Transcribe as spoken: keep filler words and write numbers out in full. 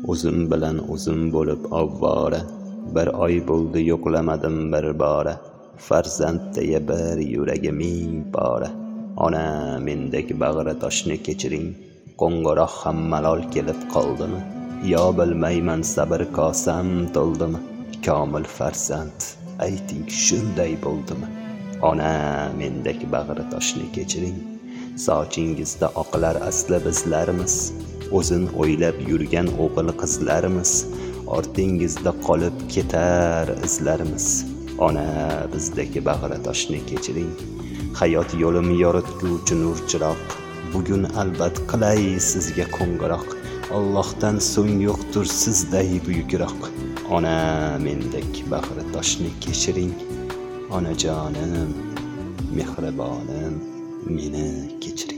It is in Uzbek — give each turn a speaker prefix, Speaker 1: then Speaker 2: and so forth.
Speaker 1: O'zim bilan o'zim bo'lib ovvora, bir oy bo'ldi yo'qlamadim bir bora. Farzand deya bir yuragi ming bora. Ona mendagi bag'ri toshni kechiring, qo'ng'iroq ham malol kelib qoldimi? Yo bilmayman sabr kosam to'ldimi? Komil farzand, ayting shunday bo'ldimi? Ona mendagi bag'ri toshni kechiring, sochingizda oqlar asli bizlarmiz. O'zin o'ylab yurgan o'g'il qizlarimiz, ortingizda qolib ketar izlarimiz. Ona bizdagi bag'ri toshni kechiring, hayot yo'lim yoritguvchi nur chiroq. Bugun albat qilay sizga qo'ng'iroq, Allohdan so'ng yo'qdir sizday buyukroq. Ona mendagi bag'ri toshni kechiring, onajonim, mehribonim, meni kechiring.